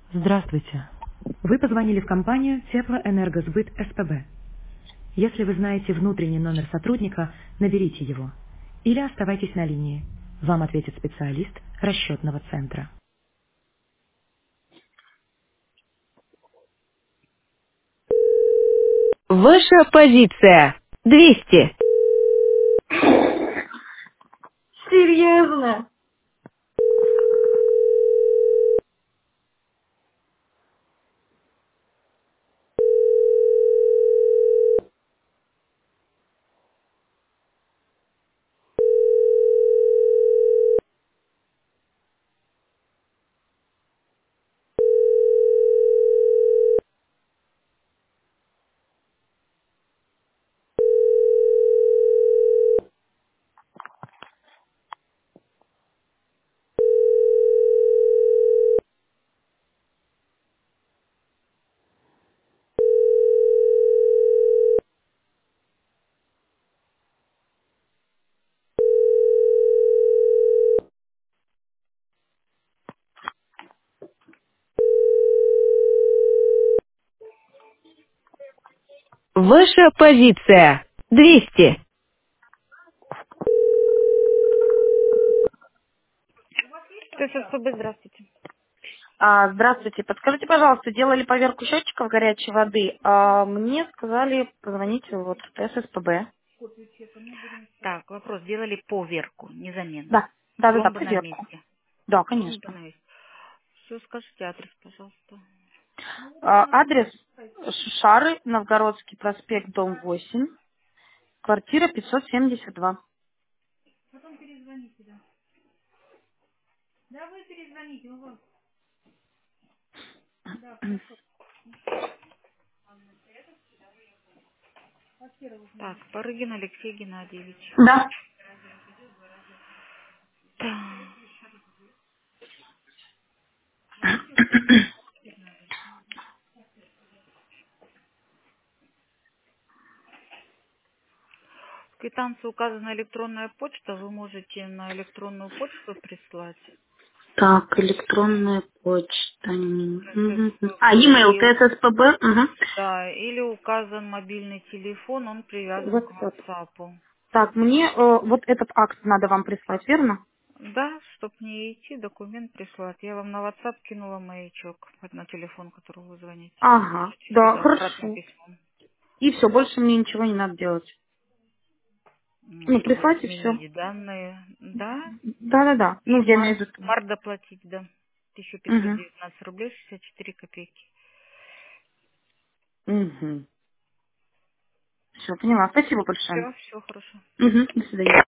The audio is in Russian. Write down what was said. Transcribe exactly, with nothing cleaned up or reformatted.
Здравствуйте. Вы позвонили в компанию Теплоэнергосбыт СПБ. Если вы знаете внутренний номер сотрудника, наберите его. Или оставайтесь на линии. Вам ответит специалист расчетного центра. Ваша позиция. двести. Серьезно? Ваша позиция. двести. То есть СПБ, здравствуйте. А, здравствуйте. Подскажите, пожалуйста, делали поверку счетчиков горячей воды. А, мне сказали позвонить вот в ССПБ. Так, вопрос. Делали поверку, не замену. Да, да, да, да, Пломба на поверку. месте. Да, Пломба конечно. на месте. Все, скажите адрес, пожалуйста. А, адрес Шушары, Новгородский проспект, дом восемь, квартира пятьсот семьдесят два. Так, Парыгин Алексей Геннадьевич. Да. Так, в квитанции указана электронная почта. Вы можете на электронную почту прислать. Так, электронная почта. Мгм. А, ССПБ. e-mail, И, ТССПБ. Угу. да, или указан мобильный телефон, он привязан к WhatsApp. WhatsApp. Так, мне э, вот этот акт надо вам прислать, верно? Да, чтоб не идти, документ прислать. Я вам на WhatsApp кинула маячок вот на телефон, который вы звоните. Ага, Можете да, сюда обратным хорошо. письмом. И все, больше мне ничего не надо делать. Ну, Ну, чтобы прислать и все. изменить данные. Да. Да-да-да. И Ну, я имею март, в виду. март доплатить, да. Тысяча пятьсот Угу. девятнадцать рублей шестьдесят четыре копейки. Угу. Все, поняла. Спасибо большое. Все, все хорошо. Угу. До свидания.